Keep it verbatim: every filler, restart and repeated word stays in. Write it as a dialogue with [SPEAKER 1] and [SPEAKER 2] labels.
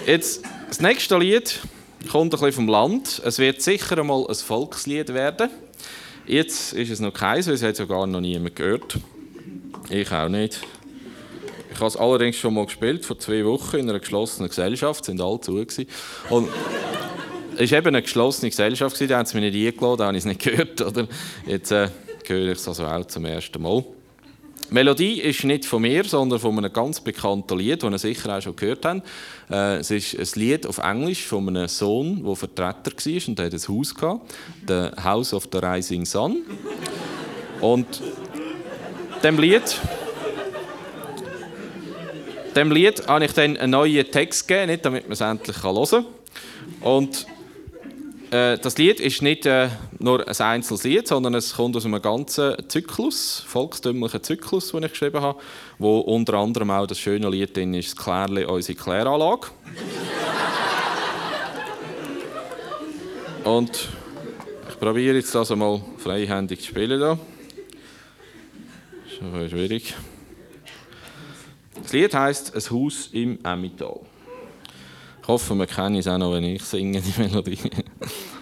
[SPEAKER 1] Jetzt, das nächste Lied kommt ein bisschen vom Land. Es wird sicher einmal ein Volkslied werden. Jetzt ist es noch keins, weil es hat sogar noch niemand gehört. Ich auch nicht. Ich habe es allerdings schon mal gespielt, vor zwei Wochen in einer geschlossenen Gesellschaft. Es sind alle zu. Und es war eben eine geschlossene Gesellschaft, die haben es mir nicht eingeladen, da habe ich es nicht gehört. Oder? Jetzt äh, höre ich es also auch zum ersten Mal. Die Melodie ist nicht von mir, sondern von einem ganz bekannten Lied, das ihr sicher auch schon gehört habt. Äh, es ist ein Lied auf Englisch von einem Sohn, der Vertreter war und der hat ein Haus gehabt, «The House of the Rising Sun». Und dem Lied, dem Lied habe ich dann einen neuen Text gegeben, nicht damit man es endlich hören kann. Und äh, das Lied ist nicht äh, nur ein einzelnes Lied, sondern es kommt aus einem ganzen Zyklus, volkstümlichen Zyklus, den ich geschrieben habe, wo unter anderem auch das schöne Lied drin ist, «Das Klärli, unsere Kläranlage». Und ich probiere jetzt das einmal freihändig zu spielen. Da. Das ist ein bisschen schwierig. Das Lied heisst «Ein Haus im Emmental». Ich hoffe, man kennt es auch noch, wenn ich singe, die Melodie.